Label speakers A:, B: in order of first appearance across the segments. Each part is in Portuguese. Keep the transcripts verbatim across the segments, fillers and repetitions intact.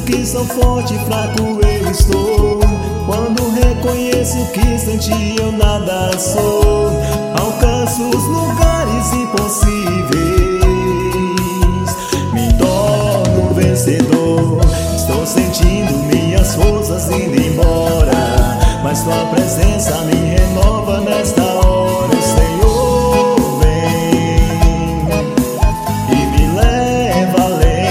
A: que sou forte e fraco eu estou. Quando reconheço que sem ti eu nada sou. Alcanço os lugares impossíveis, me torno vencedor. Estou sentindo minhas forças indo embora, mas tua presença me renova nesta hora. O Senhor vem e me leva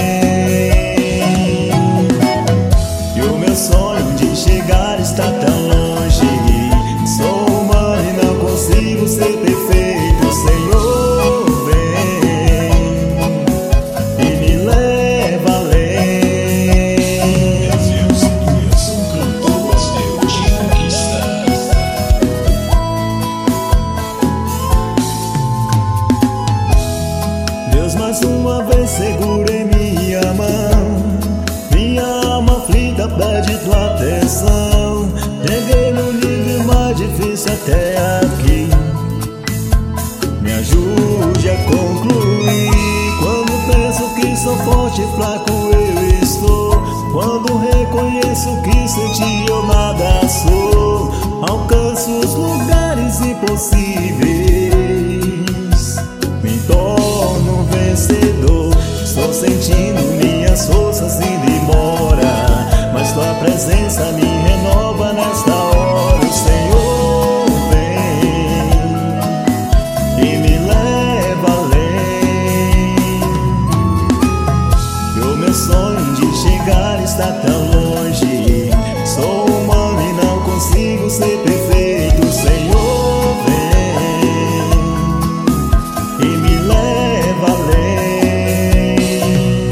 A: além, e o meu sonho de chegar está tão longe. Sou humano e não consigo ser perfeito. O Senhor vem e me leva além.
B: Deus, eu sou um cantor gospel de conquista.
A: Deus, mais uma vez segurei minha mão. Minha alma aflita pede tua atenção. Cheguei no nível mais difícil até aqui, me ajude a concluir. Quando penso que sou forte e fraco eu estou. Quando reconheço que sem ti eu nada sou. Alcanço os lugares impossíveis, me torno vencedor. Estou sentindo minhas forças indo embora, mas tua presença me renova nesta hora. O Senhor vem e me leva além, e o meu sonho de chegar está tão longe. Sou humano e não consigo ser perfeito. O Senhor vem e me leva além,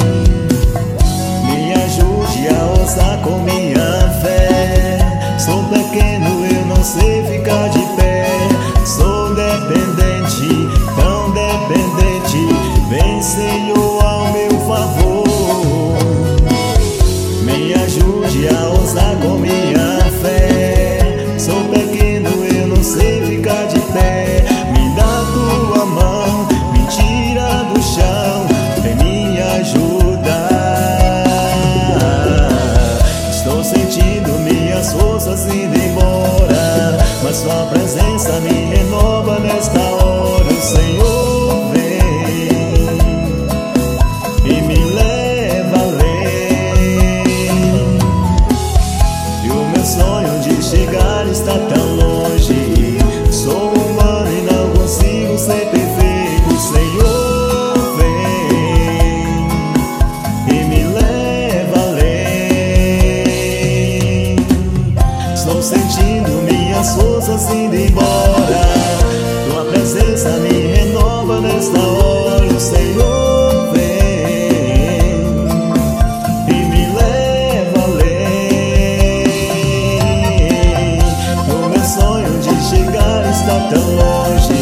A: me ajude a ousar com minha fé. Sou pequeno, eu não sei ficar de pé. Sou dependente, tão dependente. Vem, Senhor, ao meu favor. Me ajude a ousar com minha fé. Sou pequeno, eu não sei ficar de pé. Me dá tua mão, me tira do chão, vem me ajudar. Estou sentindo minhas forças indo embora, mas tua presença me renova nesta hora. O Senhor vem e me leva além, e o meu sonho de chegar está tão longe. Sou humano e não consigo ser perfeito. O Senhor vem e me leva além. Estou sentindo minhas forças indo embora, tua presença me renova nesta hora. O Senhor vem e me leva além, o meu sonho de chegar está tão longe.